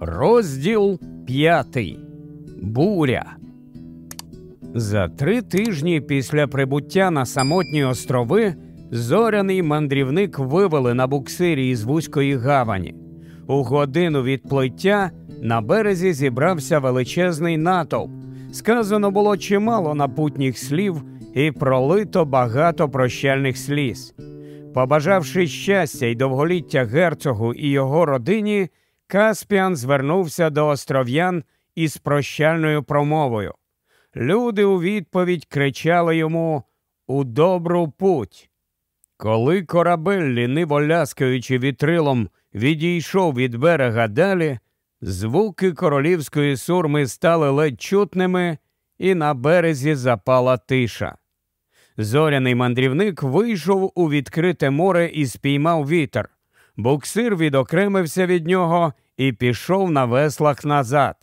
Розділ 5. Буря. За 3 тижні після прибуття на самотні острови зоряний мандрівник вивели на буксирі із вузької гавані. У годину відплиття на березі зібрався величезний натовп. Сказано було чимало напутніх слів і пролито багато прощальних сліз. Побажавши щастя й довголіття герцогу і його родині, Каспіан звернувся до остров'ян із прощальною промовою. Люди у відповідь кричали йому «У добру путь!». Коли корабель, ліниво ляскаючи вітрилом, відійшов від берега далі, звуки королівської сурми стали ледь чутними, і на березі запала тиша. Зоряний мандрівник вийшов у відкрите море і спіймав вітер. Буксир відокремився від нього і пішов на веслах назад.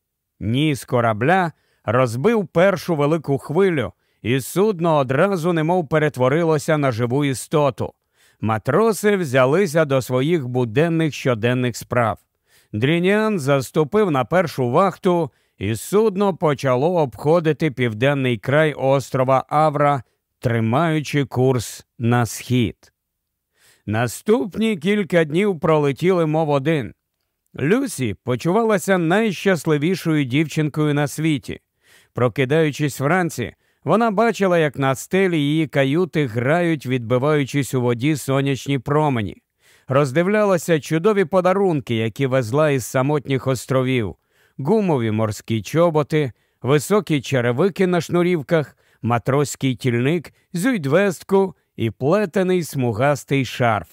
Ніс корабля розбив першу велику хвилю, і судно одразу немов перетворилося на живу істоту. Матроси взялися до своїх буденних щоденних справ. Дрініан заступив на першу вахту, і судно почало обходити південний край острова Авра, тримаючи курс на схід. Наступні кілька днів пролетіли мов один. Люсі почувалася найщасливішою дівчинкою на світі. Прокидаючись вранці, вона бачила, як на стелі її каюти грають, відбиваючись у воді сонячні промені. Роздивлялася чудові подарунки, які везла із самотніх островів. Гумові морські чоботи, високі черевики на шнурівках, матроський тільник, зюйдвестку і плетений смугастий шарф.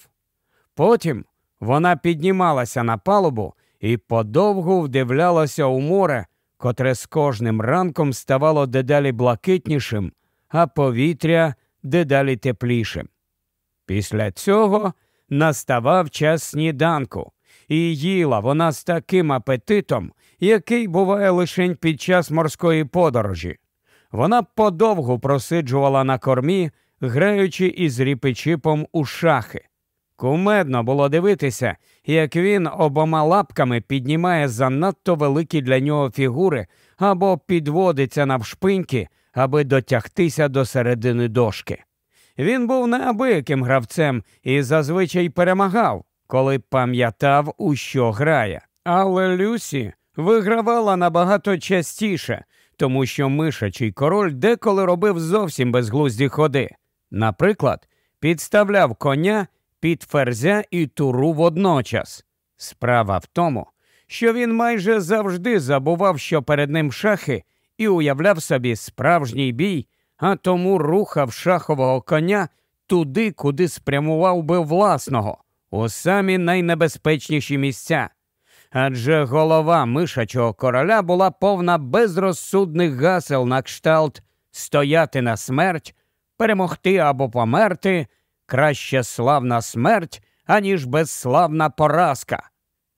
Потім вона піднімалася на палубу і подовгу вдивлялася у море, котре з кожним ранком ставало дедалі блакитнішим, а повітря дедалі теплішим. Після цього наставав час сніданку, і їла вона з таким апетитом, який буває лише під час морської подорожі. Вона подовгу просиджувала на кормі, граючи із ріпичіпом у шахи. Кумедно було дивитися, як він обома лапками піднімає занадто великі для нього фігури або підводиться навшпиньки, аби дотягтися до середини дошки. Він був неабияким гравцем і зазвичай перемагав, коли пам'ятав, у що грає. Але Люсі вигравала набагато частіше, тому що мишачий король деколи робив зовсім безглузді ходи. Наприклад, підставляв коня під ферзя і туру водночас. Справа в тому, що він майже завжди забував, що перед ним шахи, і уявляв собі справжній бій, а тому рухав шахового коня туди, куди спрямував би власного, у самі найнебезпечніші місця. Адже голова мишачого короля була повна безрозсудних гасел на кшталт «стояти на смерть», «перемогти або померти», «краще славна смерть, аніж безславна поразка».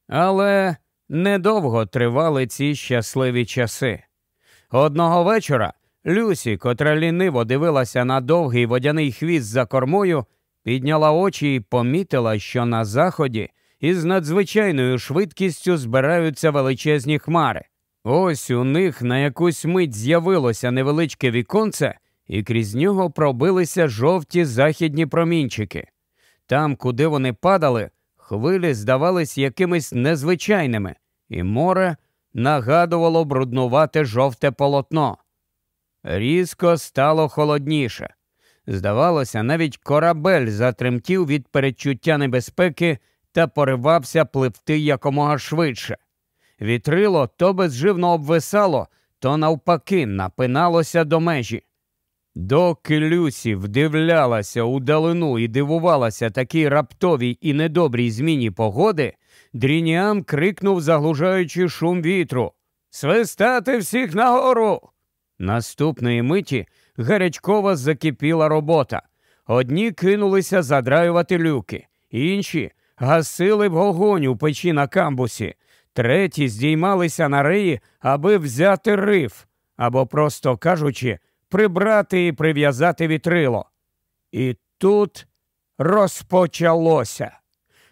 Але недовго тривали ці щасливі часи. Одного вечора Люсі, котра ліниво дивилася на довгий водяний хвіст за кормою, підняла очі і помітила, що на заході із надзвичайною швидкістю збираються величезні хмари. Ось у них на якусь мить з'явилося невеличке віконце, і крізь нього пробилися жовті західні промінчики. Там, куди вони падали, хвилі здавались якимись незвичайними, і море нагадувало бруднувате жовте полотно. Різко стало холодніше. Здавалося, навіть корабель затремтів від передчуття небезпеки та поривався пливти якомога швидше. Вітрило то безживно обвисало, то навпаки напиналося до межі. Доки Люсі вдивлялася у далину і дивувалася такій раптовій і недобрій зміні погоди, Дрініан крикнув, заглушаючи шум вітру: «Свистати всіх нагору!» Наступної миті гарячково закипіла робота. Одні кинулися задраювати люки, інші гасили вогонь у печі на камбусі, треті здіймалися на реї, аби взяти риф, або, просто кажучи, прибрати і прив'язати вітрило. І тут розпочалося.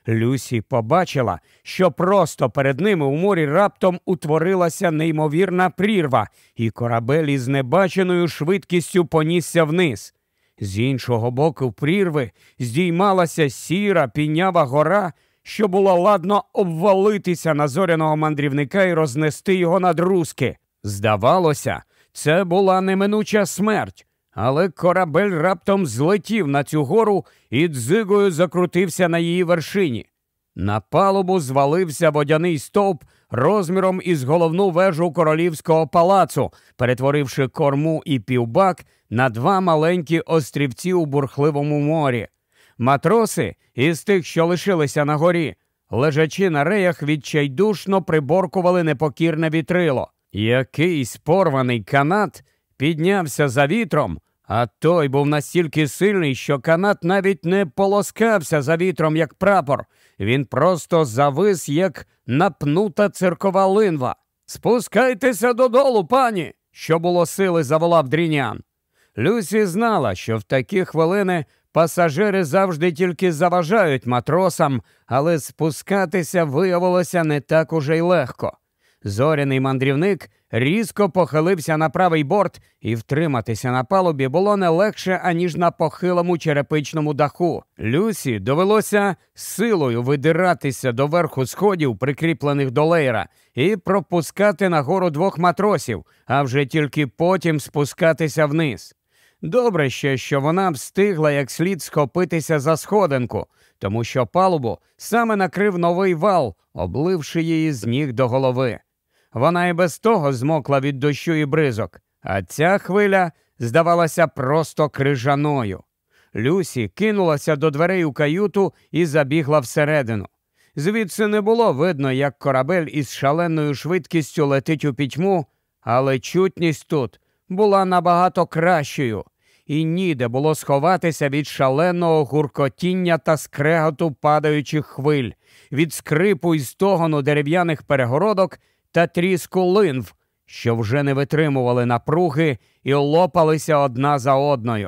Люсі побачила, що просто перед ними у морі раптом утворилася неймовірна прірва, і корабель із небаченою швидкістю понісся вниз. З іншого боку прірви здіймалася сіра пінява гора, що було ладно обвалитися на зоряного мандрівника і рознести його надрузки. Здавалося, це була неминуча смерть, але корабель раптом злетів на цю гору і дзигою закрутився на її вершині. На палубу звалився водяний стовп розміром із головну вежу королівського палацу, перетворивши корму і півбак на два маленькі острівці у бурхливому морі. Матроси із тих, що лишилися на горі, лежачи на реях, відчайдушно приборкували непокірне вітрило. Якийсь порваний канат піднявся за вітром, а той був настільки сильний, що канат навіть не полоскався за вітром, як прапор. Він просто завис, як напнута циркова линва. «Спускайтеся додолу, пані!» – що було сили, заволав Дрінян. Люсі знала, що в такі хвилини пасажири завжди тільки заважають матросам, але спускатися виявилося не так уже й легко. Зоряний мандрівник різко похилився на правий борт, і втриматися на палубі було не легше, аніж на похилому черепичному даху. Люсі довелося силою видиратися до верху сходів, прикріплених до леєра, і пропускати нагору двох матросів, а вже тільки потім спускатися вниз. Добре ще, що вона встигла як слід схопитися за сходинку, тому що палубу саме накрив новий вал, обливши її з ніг до голови. Вона і без того змокла від дощу і бризок, а ця хвиля здавалася просто крижаною. Люсі кинулася до дверей у каюту і забігла всередину. Звідси не було видно, як корабель із шаленою швидкістю летить у пітьму, але чутність тут була набагато кращою, і ніде було сховатися від шаленого гуркотіння та скреготу падаючих хвиль, від скрипу і стогону дерев'яних перегородок та тріску линв, що вже не витримували напруги і лопалися одна за одною.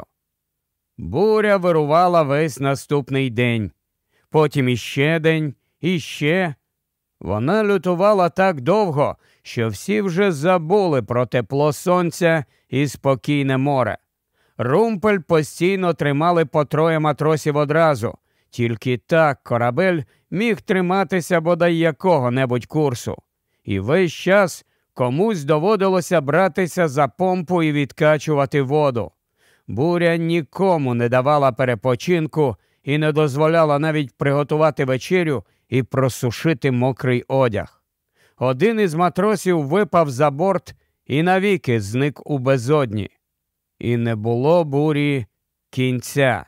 Буря вирувала весь наступний день. Потім іще день, іще. Вона лютувала так довго, що всі вже забули про тепло сонця і спокійне море. Румпель постійно тримали по троє матросів одразу. Тільки так корабель міг триматися бодай якого-небудь курсу. І весь час комусь доводилося братися за помпу і відкачувати воду. Буря нікому не давала перепочинку і не дозволяла навіть приготувати вечерю і просушити мокрий одяг. Один із матросів випав за борт і навіки зник у безодні. І не було бурі кінця.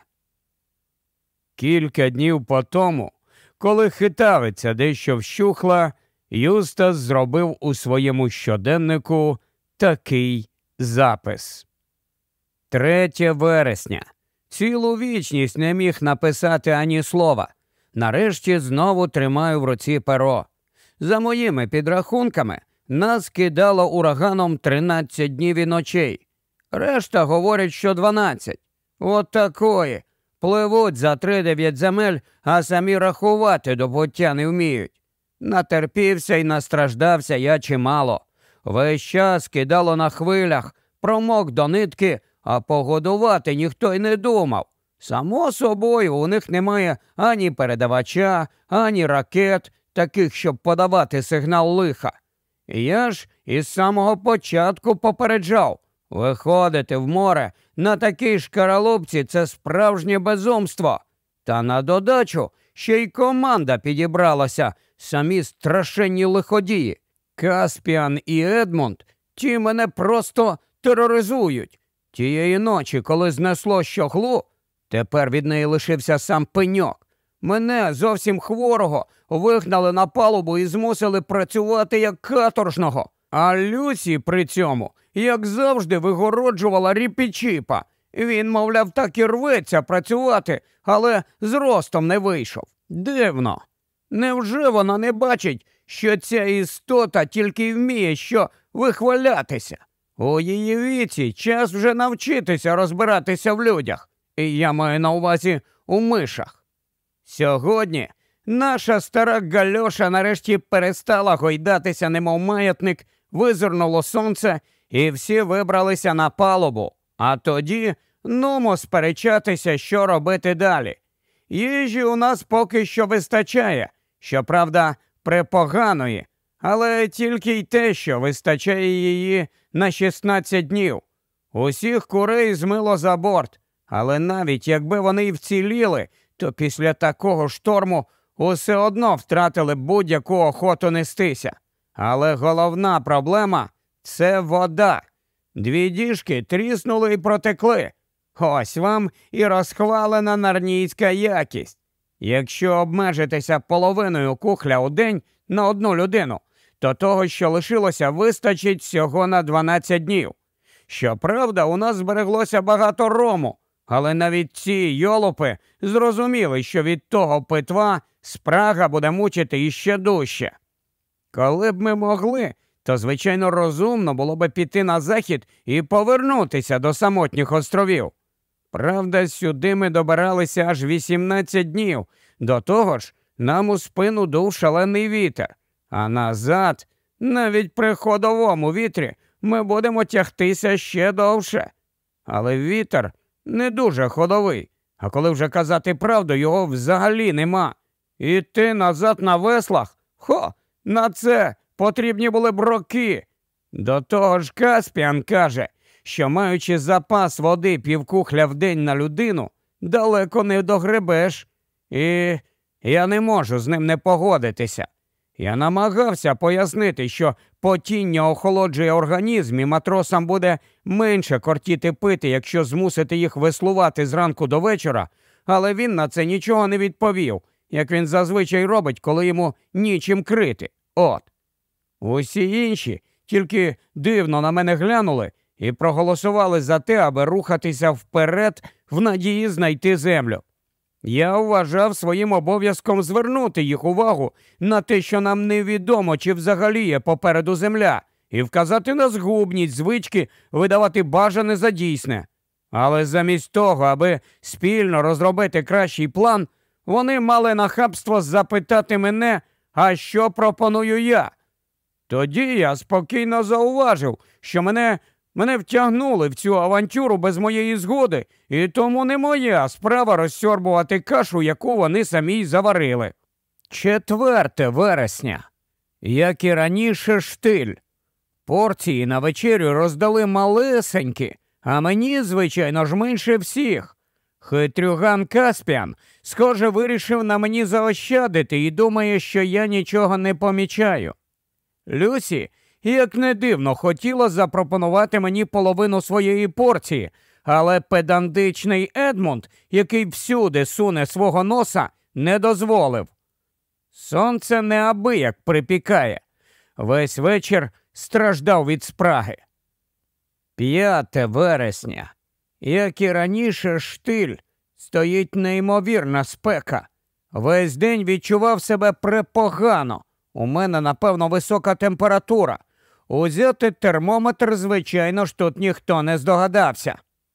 Кілька днів по тому, коли хитавиця дещо вщухла, Юстас зробив у своєму щоденнику такий запис. 3 вересня. Цілу вічність не міг написати ані слова. Нарешті знову тримаю в руці перо. За моїми підрахунками, нас кидало ураганом 13 днів і ночей. Решта говорять, що 12. От такої. Пливуть за 3-9 земель, а самі рахувати до пуття не вміють. Натерпівся і настраждався я чимало. Весь час кидало на хвилях, промок до нитки, а погодувати ніхто й не думав. Само собою, у них немає ані передавача, ані ракет, таких, щоб подавати сигнал лиха. Я ж із самого початку попереджав. Виходити в море на такій шкаралупці – це справжнє безумство. Та на додачу ще й команда підібралася, самі страшенні лиходії. Каспіан і Едмунд, ті мене просто тероризують. Тієї ночі, коли знесло щоглу, тепер від неї лишився сам пеньок. Мене, зовсім хворого, вигнали на палубу і змусили працювати як каторжного. А Люсі при цьому, як завжди, вигороджувала Ріпі-Чіпа. Він, мовляв, так і рветься працювати, але з ростом не вийшов. Дивно. Невже вона не бачить, що ця істота тільки й вміє що вихвалятися? У її віці час вже навчитися розбиратися в людях. І я маю на увазі у мишах. Сьогодні наша стара гальоша нарешті перестала гойдатися, немов маятник, визирнуло сонце, і всі вибралися на палубу. А тоді нумо сперечатися, що робити далі. Їжі у нас поки що вистачає, щоправда, препоганої, але тільки й те, що вистачає її на 16 днів. Усіх курей змило за борт, але навіть якби вони й вціліли, то після такого шторму усе одно втратили будь-яку охоту нестися. Але головна проблема – це вода. 2 діжки тріснули і протекли. Ось вам і розхвалена нарнійська якість. Якщо обмежитися половиною кухля у день на одну людину, то того, що лишилося, вистачить всього на 12 днів. Щоправда, у нас збереглося багато рому, але навіть ці йолопи зрозуміли, що від того питва спрага буде мучити іще дужче. Коли б ми могли, то, звичайно, розумно було б піти на захід і повернутися до самотніх островів. Правда, сюди ми добиралися аж 18 днів, до того ж, нам у спину дув шалений вітер, а назад, навіть при ходовому вітрі, ми будемо тягтися ще довше. Але вітер не дуже ходовий, а коли вже казати правду, його взагалі нема. Іти назад на веслах? На це потрібні були б роки. До того ж Каспіан каже, що маючи запас води півкухля в день на людину, далеко не догребеш. І я не можу з ним не погодитися. Я намагався пояснити, що потіння охолоджує організм і матросам буде менше кортіти пити, якщо змусити їх веслувати зранку до вечора, але він на це нічого не відповів, як він зазвичай робить, коли йому нічим крити. От. Усі інші тільки дивно на мене глянули і проголосували за те, аби рухатися вперед в надії знайти землю. Я вважав своїм обов'язком звернути їх увагу на те, що нам невідомо, чи взагалі є попереду земля, і вказати на згубність звички видавати бажане за дійсне. Але замість того, аби спільно розробити кращий план, вони мали нахабство запитати мене, а що пропоную я. Тоді я спокійно зауважив, що мене втягнули в цю авантюру без моєї згоди, і тому не моя справа розсьорбувати кашу, яку вони самі й заварили. 4 вересня. Як і раніше, штиль. Порції на вечерю роздали малесенькі, а мені, звичайно ж, менше всіх. Хитрюган Каспіан, схоже, вирішив на мені заощадити і думає, що я нічого не помічаю. Люсі, як не дивно, хотіла запропонувати мені половину своєї порції, але педантичний Едмунд, який всюди суне свого носа, не дозволив. Сонце неабияк припікає. Весь вечір страждав від спраги. 5 вересня. Як і раніше, штиль. Стоїть неймовірна спека. Весь день відчував себе препогано. У мене, напевно, висока температура. Узяти термометр, звичайно ж, тут ніхто не здогадався.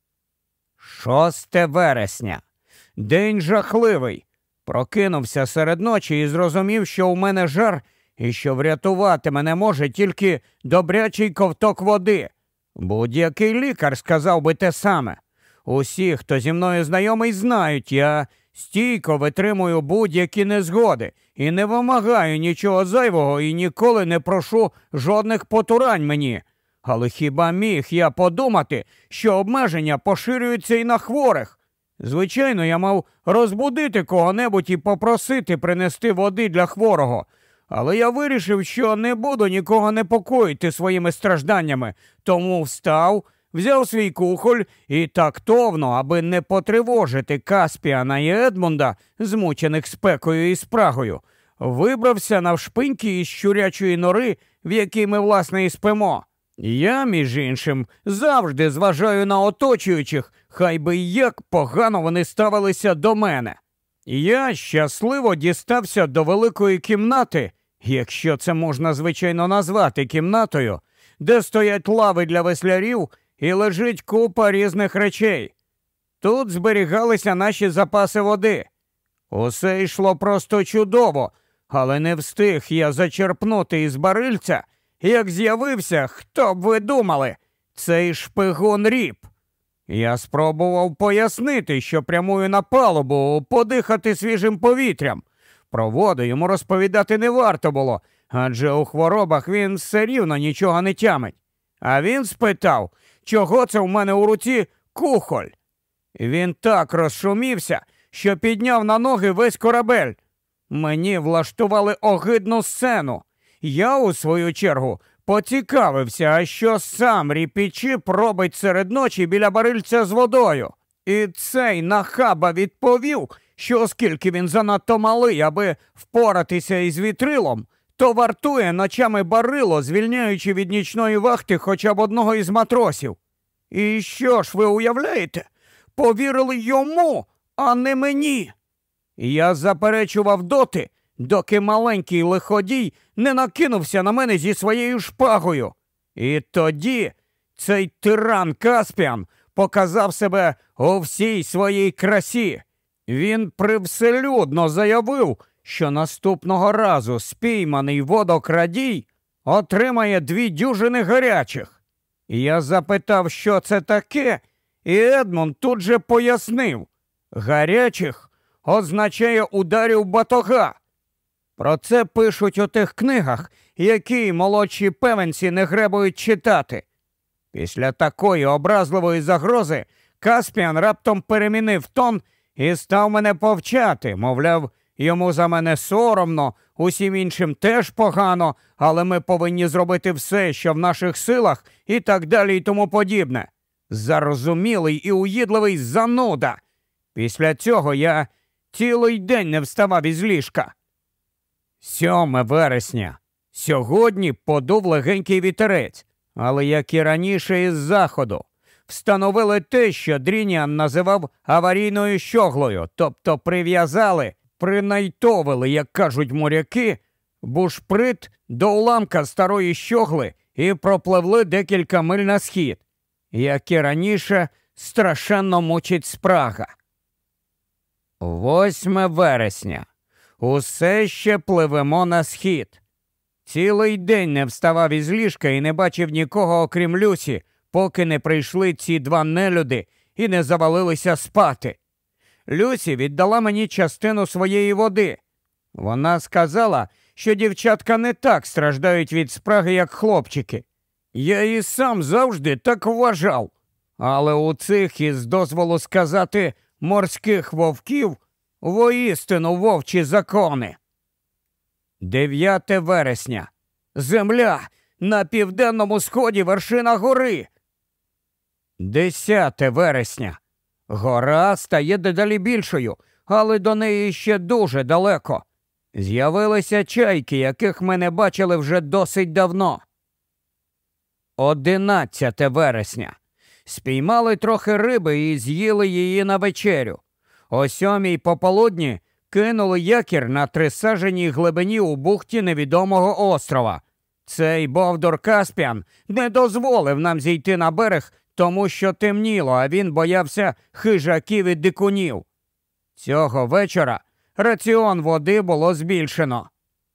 6 вересня. День жахливий. Прокинувся серед ночі і зрозумів, що у мене жар, і що врятувати мене може тільки добрячий ковток води. Будь-який лікар сказав би те саме. Усі, хто зі мною знайомий, знають, я стійко витримую будь-які незгоди і не вимагаю нічого зайвого і ніколи не прошу жодних потурань мені. Але хіба міг я подумати, що обмеження поширюються і на хворих? Звичайно, я мав розбудити кого-небудь і попросити принести води для хворого. Але я вирішив, що не буду нікого непокоїти своїми стражданнями, тому встав, взяв свій кухоль і тактовно, аби не потривожити Каспіана і Едмунда, змучених спекою і спрагою, вибрався навшпиньки із щурячої нори, в якій ми, власне, і спимо. Я, між іншим, завжди зважаю на оточуючих, хай би як погано вони ставилися до мене. Я щасливо дістався до великої кімнати, якщо це можна, звичайно, назвати кімнатою, де стоять лави для веслярів і лежить купа різних речей. Тут зберігалися наші запаси води. Усе йшло просто чудово, але не встиг я зачерпнути із барильця, як з'явився, хто б ви думали, цей шпигун Ріп. Я спробував пояснити, що прямую на палубу, подихати свіжим повітрям. Про воду йому розповідати не варто було, адже у хворобах він все рівно нічого не тямить. А він спитав, чого це в мене у руці кухоль. Він так розшумівся, що підняв на ноги весь корабель. Мені влаштували огидну сцену. Я, у свою чергу, поцікавився, а що сам Ріпічіп робить серед ночі біля барильця з водою. І цей нахаба відповів, що оскільки він занадто малий, аби впоратися із вітрилом, то вартує ночами барило, звільняючи від нічної вахти хоча б одного із матросів. І що ж ви уявляєте? Повірили йому, а не мені. Я заперечував доти, доки маленький лиходій не накинувся на мене зі своєю шпагою. І тоді цей тиран Каспіан показав себе у всій своїй красі. Він привселюдно заявив, що наступного разу спійманий водокрадій отримає 2 дюжини гарячих. Я запитав, що це таке, і Едмунд тут же пояснив. Гарячих означає ударів батога. Про це пишуть у тих книгах, які молодші певенці не гребують читати. Після такої образливої загрози Каспіан раптом перемінив тон і став мене повчати, мовляв, йому за мене соромно, усім іншим теж погано, але ми повинні зробити все, що в наших силах, і так далі і тому подібне. Зарозумілий і уїдливий зануда. Після цього я цілий день не вставав із ліжка. 7 вересня. Сьогодні подув легенький вітерець, але, як і раніше, із заходу. Встановили те, що Дрініан називав аварійною щоглою, тобто прив'язали, принайтовили, як кажуть моряки, бушприт до уламка старої щогли і пропливли декілька миль на схід. Як і раніше, страшенно мучить спрага. 8 вересня. Усе ще пливемо на схід. Цілий день не вставав із ліжка і не бачив нікого, окрім Люсі, поки не прийшли ці 2 нелюди і не завалилися спати. Люсі віддала мені частину своєї води. Вона сказала, що дівчатка не так страждають від спраги, як хлопчики. Я і сам завжди так вважав. Але у цих, із дозволу сказати, морських вовків воістину вовчі закони. 9 вересня. Земля! На південному сході вершина гори. 10 вересня. Гора стає дедалі більшою, але до неї ще дуже далеко. З'явилися чайки, яких ми не бачили вже досить давно. 11 вересня. Спіймали трохи риби і з'їли її на вечерю. О 7 пополудні кинули якір на 3-саженій глибині у бухті невідомого острова. Цей бовдур Каспіан не дозволив нам зійти на берег, тому що темніло, а він боявся хижаків і дикунів. Цього вечора раціон води було збільшено.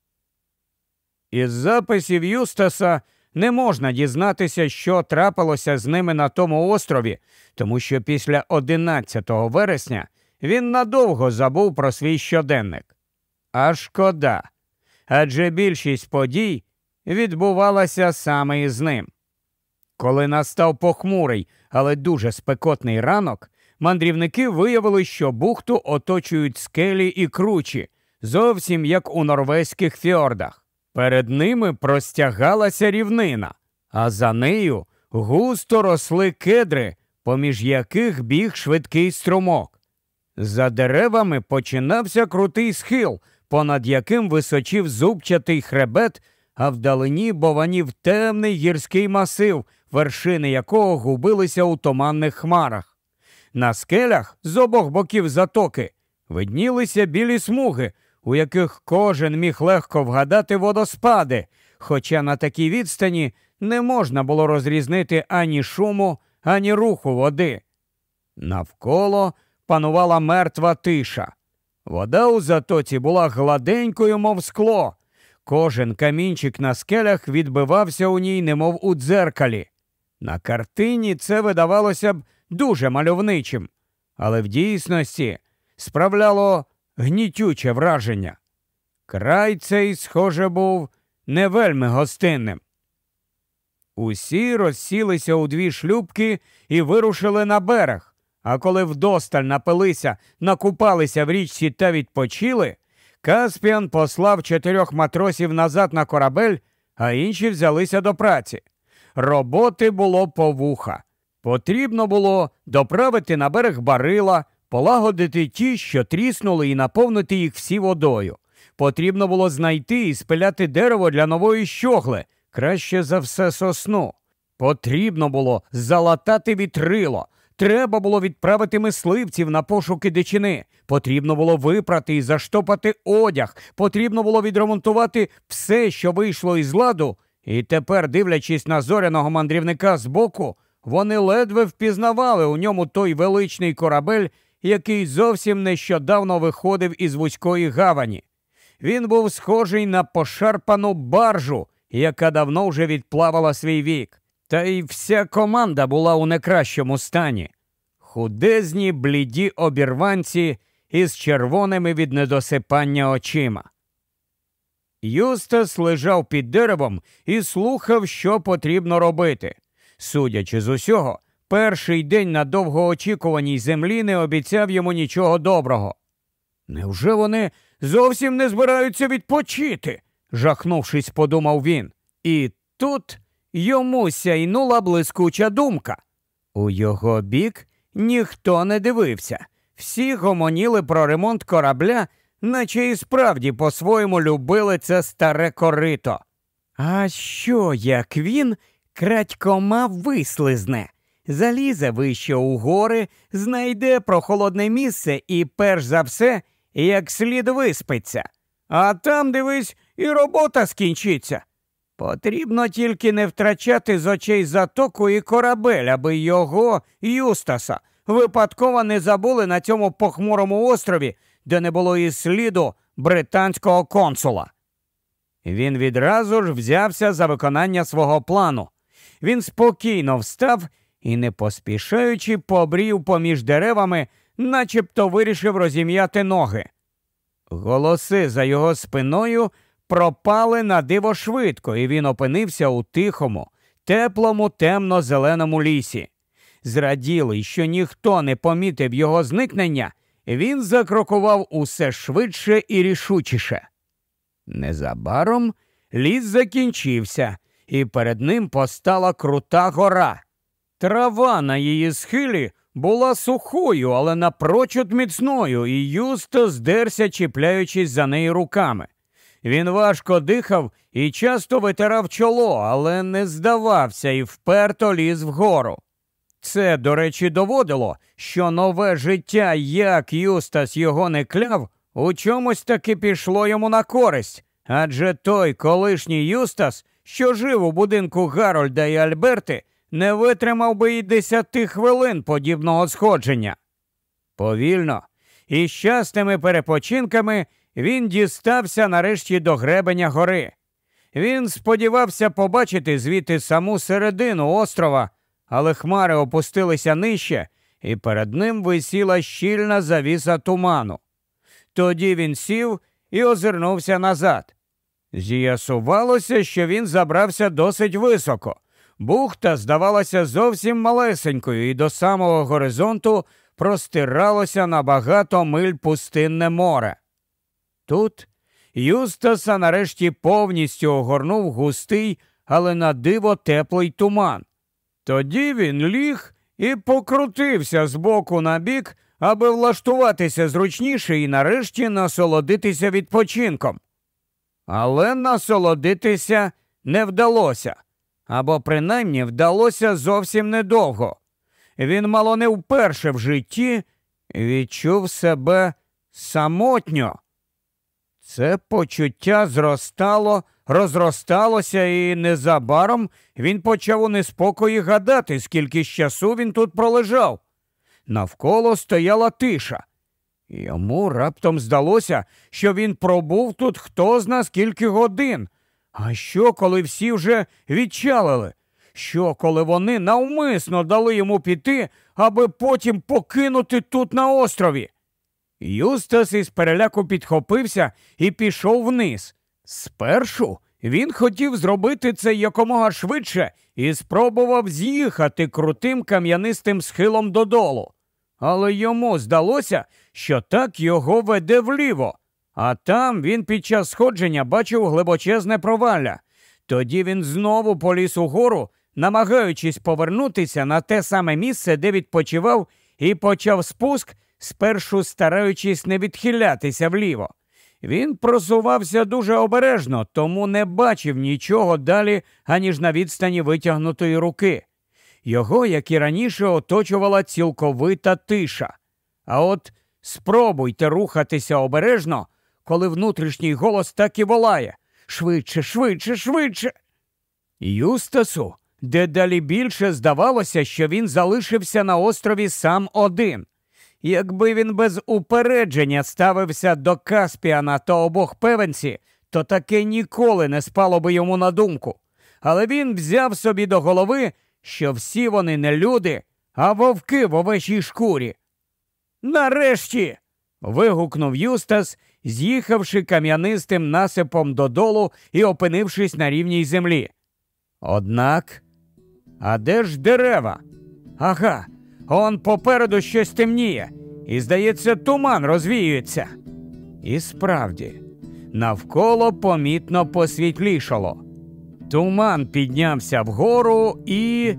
Із записів Юстаса не можна дізнатися, що трапилося з ними на тому острові, тому що після 11 вересня він надовго забув про свій щоденник. А шкода, адже більшість подій відбувалася саме із ним. Коли настав похмурий, але дуже спекотний ранок, мандрівники виявили, що бухту оточують скелі і кручі, зовсім як у норвезьких фьордах. Перед ними простягалася рівнина, а за нею густо росли кедри, поміж яких біг швидкий струмок. За деревами починався крутий схил, понад яким височив зубчатий хребет, а вдалині бовванів темний гірський масив, вершини якого губилися у туманних хмарах. На скелях з обох боків затоки виднілися білі смуги, у яких кожен міг легко вгадати водоспади, хоча на такій відстані не можна було розрізнити ані шуму, ані руху води. Навколо панувала мертва тиша. Вода у затоці була гладенькою, мов скло. Кожен камінчик на скелях відбивався у ній, немов у дзеркалі. На картині це видавалося б дуже мальовничим, але в дійсності справляло гнітюче враження. Край цей, схоже, був не вельми гостинним. Усі розсілися у дві шлюпки і вирушили на берег, а коли вдосталь напилися, накупалися в річці та відпочили, Каспіан послав 4 матросів назад на корабель, а інші взялися до праці. Роботи було по вуха. Потрібно було доправити на берег барила, полагодити ті, що тріснули, і наповнити їх всі водою. Потрібно було знайти і спиляти дерево для нової щогли, краще за все сосну. Потрібно було залатати вітрило. Треба було відправити мисливців на пошуки дичини. Потрібно було випрати і заштопати одяг. Потрібно було відремонтувати все, що вийшло із ладу. І тепер, дивлячись на зоряного мандрівника збоку, вони ледве впізнавали у ньому той величний корабель, який зовсім нещодавно виходив із вузької гавані. Він був схожий на пошарпану баржу, яка давно вже відплавала свій вік. Та й вся команда була у некращому стані. Худезні, бліді обірванці із червоними від недосипання очима. Юстас лежав під деревом і слухав, що потрібно робити. Судячи з усього, перший день на довгоочікуваній землі не обіцяв йому нічого доброго. «Невже вони зовсім не збираються відпочити?» – жахнувшись, подумав він. І тут йому сяйнула блискуча думка. У його бік ніхто не дивився. Всі гомоніли про ремонт корабля, наче і справді по-своєму любили це старе корито. А що, як він крадькома вислизне? Залізе вище у гори, знайде прохолодне місце і, перш за все, як слід виспиться. А там, дивись, і робота скінчиться. Потрібно тільки не втрачати з очей затоку і корабель, аби його, Юстаса, випадково не забули на цьому похмурому острові, де не було і сліду британського консула. Він відразу ж взявся за виконання свого плану. Він спокійно встав і, не поспішаючи, побрів поміж деревами, начебто вирішив розім'яти ноги. Голоси за його спиною пропали на диво швидко, і він опинився у тихому, теплому, темно-зеленому лісі. Зраділий, що ніхто не помітив його зникнення, він закрокував усе швидше і рішучіше. Незабаром ліс закінчився, і перед ним постала крута гора. Трава на її схилі була сухою, але напрочуд міцною, і Юстас здерся, чіпляючись за неї руками. Він важко дихав і часто витирав чоло, але не здавався і вперто ліз вгору. Це, до речі, доводило, що нове життя, як Юстас його не кляв, у чомусь таки пішло йому на користь, адже той колишній Юстас, що жив у будинку Гарольда і Альберти, не витримав би і 10 хвилин подібного сходження. Повільно і з частими перепочинками він дістався нарешті до гребеня гори. Він сподівався побачити звідти саму середину острова, але хмари опустилися нижче, і перед ним висіла щільна завіса туману. Тоді він сів і озирнувся назад. З'ясувалося, що він забрався досить високо. Бухта здавалася зовсім малесенькою, і до самого горизонту простиралося на багато миль пустинне море. Тут Юстаса нарешті повністю огорнув густий, але на диво теплий туман. Тоді він ліг і покрутився з боку на бік, аби влаштуватися зручніше і нарешті насолодитися відпочинком. Але насолодитися не вдалося, або принаймні вдалося зовсім недовго. Він мало не вперше в житті відчув себе самотньо. Це почуття зростало, розросталося, і незабаром він почав у неспокої гадати, скільки ж часу він тут пролежав. Навколо стояла тиша. Йому раптом здалося, що він пробув тут хто зна скільки годин. А що, коли всі вже відчалили? Що, коли вони навмисно дали йому піти, аби потім покинути тут на острові? Юстас із переляку підхопився і пішов вниз. Спершу він хотів зробити це якомога швидше і спробував з'їхати крутим кам'янистим схилом додолу. Але йому здалося, що так його веде вліво, а там він під час сходження бачив глибочезне провалля. Тоді він знову поліз угору, намагаючись повернутися на те саме місце, де відпочивав, і почав спуск, спершу стараючись не відхилятися вліво. Він просувався дуже обережно, тому не бачив нічого далі, аніж на відстані витягнутої руки. Його, як і раніше, оточувала цілковита тиша. А от спробуйте рухатися обережно, коли внутрішній голос так і волає: «Швидше, швидше, швидше!» Юстасу дедалі більше здавалося, що він залишився на острові сам один. Якби він без упередження ставився до Каспіана та обох Певенсі, то таке ніколи не спало би йому на думку. Але він взяв собі до голови, що всі вони не люди, а вовки в овечій шкурі. «Нарешті!» – вигукнув Юстас, з'їхавши кам'янистим насипом додолу і опинившись на рівній землі. Однак, а де ж дерева? Ага, он попереду щось темніє, і, здається, туман розвіюється. І справді, навколо помітно посвітлішало. Туман піднявся вгору і...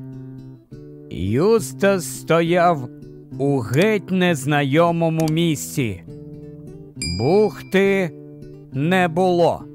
Юстас стояв у геть незнайомому місці. Бухти не було.